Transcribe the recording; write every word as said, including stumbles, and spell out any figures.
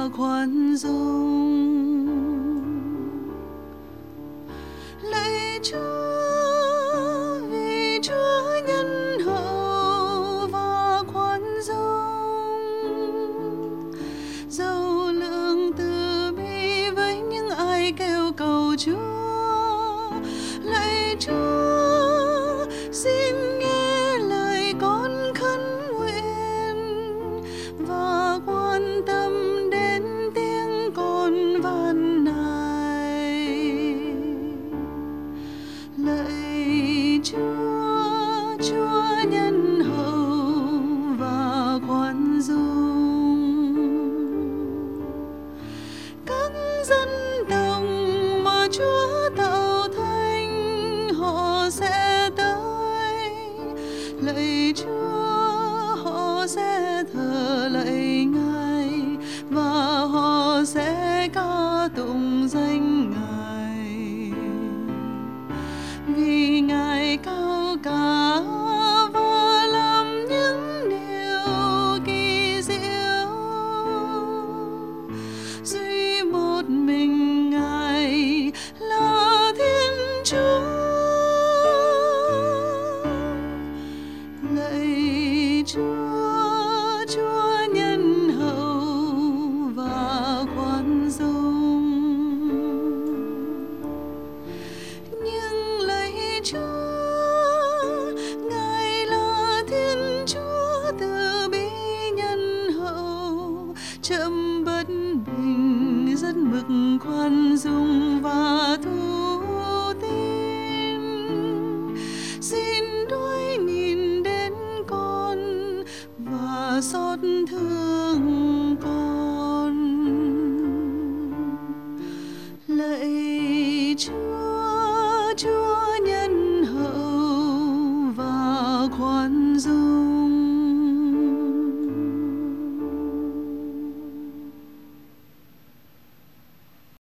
khoan dung. Lạy Chúa vì Chúa nhân hậu và khoan dung, giàu lượng từ bi với những ai kêu cầu Chúa. Lạy Chúa xin nghe lời con khấn nguyện và quan tâm đến tiếng con van nài. Lạy Chúa, Chúa nhân hậu và khoan dung, các dân tộc mà Chúa tạo thành họ sẽ tới. Lạy Chúa, họ sẽ thờ lạy Ngài và họ sẽ ca tụng danh Ngài, vì Ngài cao cả và làm những điều kỳ diệu. Duy một mình Ngài là Thiên Chúa. Lạy Chúa, Chúa nhân hậu và khoan dung. Nhưng lạy Chúa, Ngài là Thiên Chúa từ bi nhân hậu, chậm bất bình, rất mực khoan dung và thương.